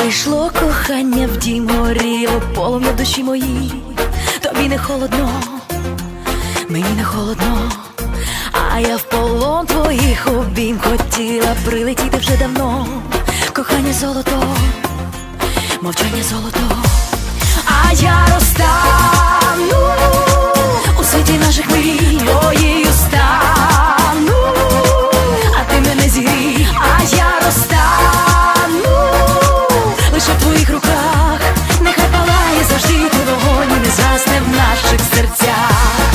Прийшло кохання в дім, горіло полум'я в душі моїй. Тобі не холодно, мені не холодно, а я в полон твоїх обійм хотіла прилетіти вже давно. Кохання золото, мовчання золото, а я розтану у світі наших мрій, твоєю стану, а ти мене зігрій, а я розтану лише в твоїх руках. Нехай палає завжди твій вогонь і не згасне в наших серцях.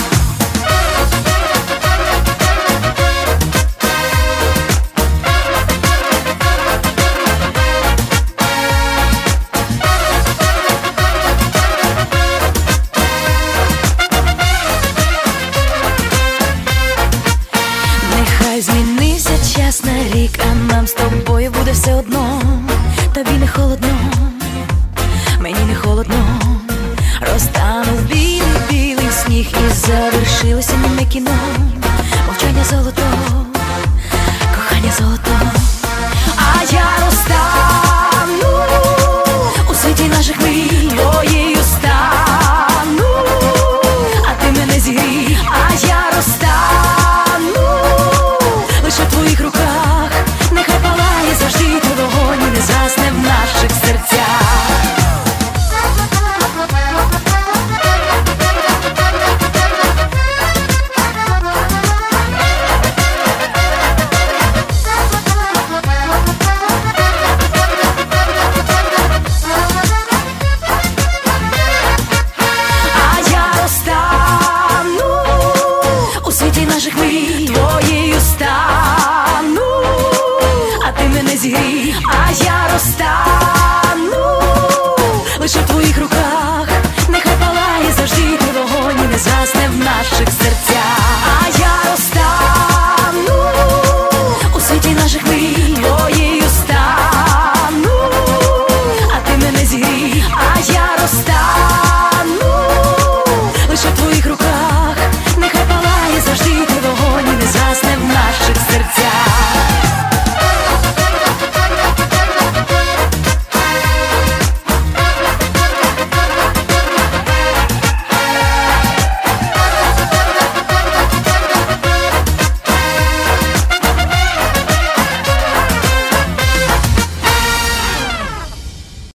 Нехай змінився час на рік, а нам з тобою буде все одно. Тобі не холодно, мені не холодно, розтанув білий сніг і завершилося німе кіно. Мовчання золото, кохання золото, а я